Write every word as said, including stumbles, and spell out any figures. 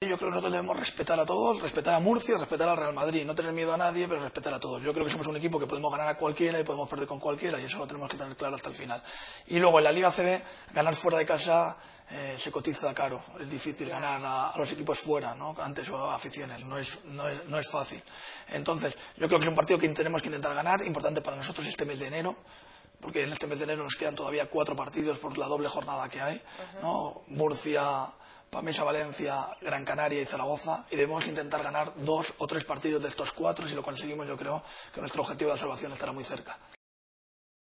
Yo creo que nosotros debemos respetar a todos, respetar a Murcia, respetar al Real Madrid, no tener miedo a nadie, pero respetar a todos. Yo creo que somos un equipo que podemos ganar a cualquiera y podemos perder con cualquiera, y eso lo tenemos que tener claro hasta el final. Y luego en la Liga A C B, ganar fuera de casa eh, se cotiza caro. Es difícil ganar a, a los equipos fuera, ¿no? Antes o aficiones, no es, no, es, no es fácil. Entonces, yo creo que es un partido que tenemos que intentar ganar, importante para nosotros este mes de enero, porque en este mes de enero nos quedan todavía cuatro partidos por la doble jornada que hay, ¿no? Murcia, Pamesa, Valencia, Gran Canaria y Zaragoza, y debemos intentar ganar dos o tres partidos de estos cuatro. Si lo conseguimos, yo creo que nuestro objetivo de salvación estará muy cerca.